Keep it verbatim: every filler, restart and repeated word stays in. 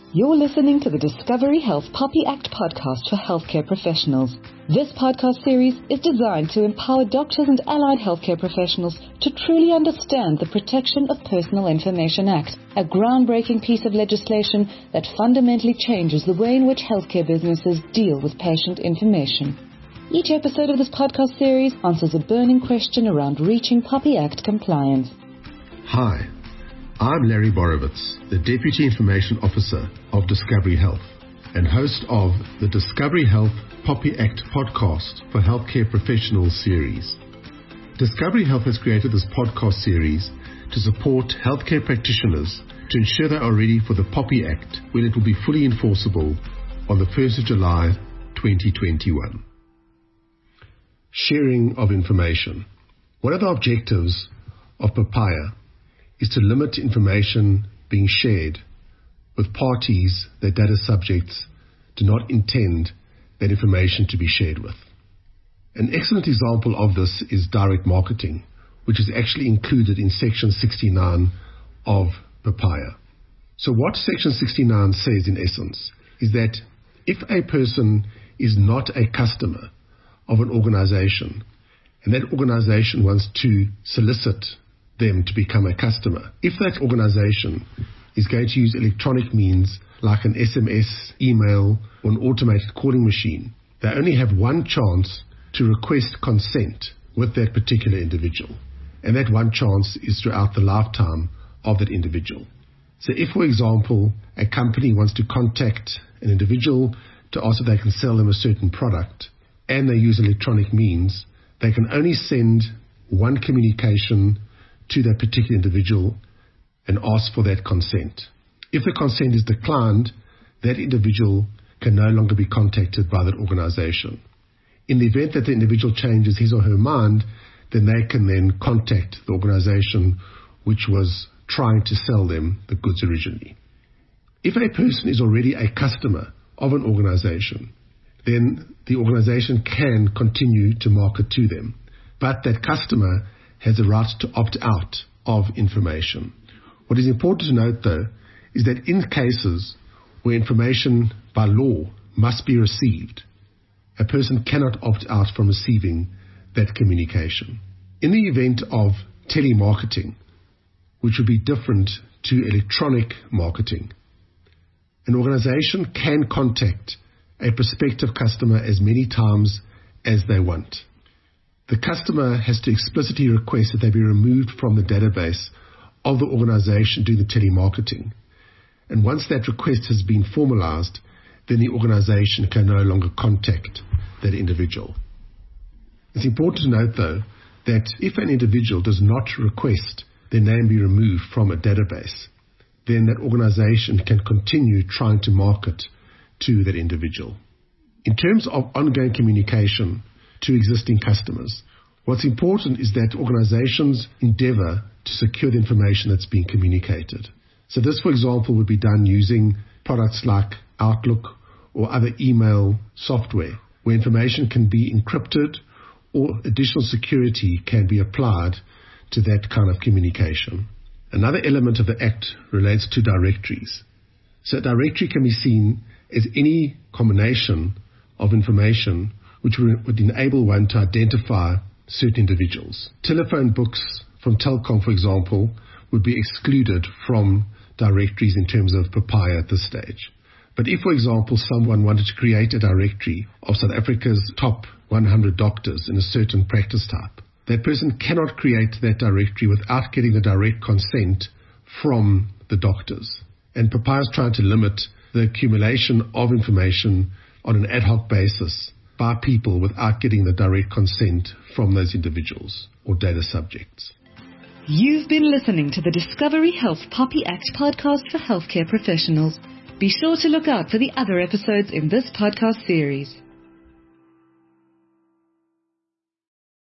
You're listening to the Discovery Health POPI Act podcast for healthcare professionals. This podcast series is designed to empower doctors and allied healthcare professionals to truly understand the Protection of Personal Information Act, a groundbreaking piece of legislation that fundamentally changes the way in which healthcare businesses deal with patient information. Each episode of this podcast series answers a burning question around reaching POPI Act compliance. Hi. I'm Larry Borovitz, the Deputy Information Officer of Discovery Health and host of the Discovery Health POPI Act podcast for healthcare professionals series. Discovery Health has created this podcast series to support healthcare practitioners to ensure they are ready for the POPI Act when it will be fully enforceable on the first of July twenty twenty-one. Sharing of information. One of the objectives of POPIA is to limit information being shared with parties that data subjects do not intend that information to be shared with. An excellent example of this is direct marketing, which is actually included in Section sixty-nine of POPIA. So what Section sixty-nine says in essence is that if a person is not a customer of an organization and that organization wants to solicit them to become a customer, if that organization is going to use electronic means like an S M S, email, or an automated calling machine, they only have one chance to request consent with that particular individual. And that one chance is throughout the lifetime of that individual. So if, for example, a company wants to contact an individual to ask if they can sell them a certain product and they use electronic means, they can only send one communication to that particular individual and ask for that consent. If the consent is declined, that individual can no longer be contacted by that organization. In the event that the individual changes his or her mind, then they can then contact the organization which was trying to sell them the goods originally. If a person is already a customer of an organization, then the organization can continue to market to them, but that customer has a right to opt out of information. What is important to note, though, is that in cases where information by law must be received, a person cannot opt out from receiving that communication. In the event of telemarketing, which would be different to electronic marketing, an organization can contact a prospective customer as many times as they want. The customer has to explicitly request that they be removed from the database of the organization doing the telemarketing. And once that request has been formalized, then the organization can no longer contact that individual. It's important to note, though, that if an individual does not request their name be removed from a database, then that organization can continue trying to market to that individual. In terms of ongoing communication to existing customers, what's important is that organizations endeavor to secure the information that's being communicated. So this, for example, would be done using products like Outlook or other email software, where information can be encrypted or additional security can be applied to that kind of communication. Another element of the Act relates to directories. So a directory can be seen as any combination of information which would enable one to identify certain individuals. Telephone books from Telkom, for example, would be excluded from directories in terms of POPIA at this stage. But if, for example, someone wanted to create a directory of South Africa's top one hundred doctors in a certain practice type, that person cannot create that directory without getting the direct consent from the doctors. And POPIA is trying to limit the accumulation of information on an ad hoc basis by people without getting the direct consent from those individuals or data subjects. You've been listening to the Discovery Health POPI Act podcast for healthcare professionals. Be sure to look out for the other episodes in this podcast series.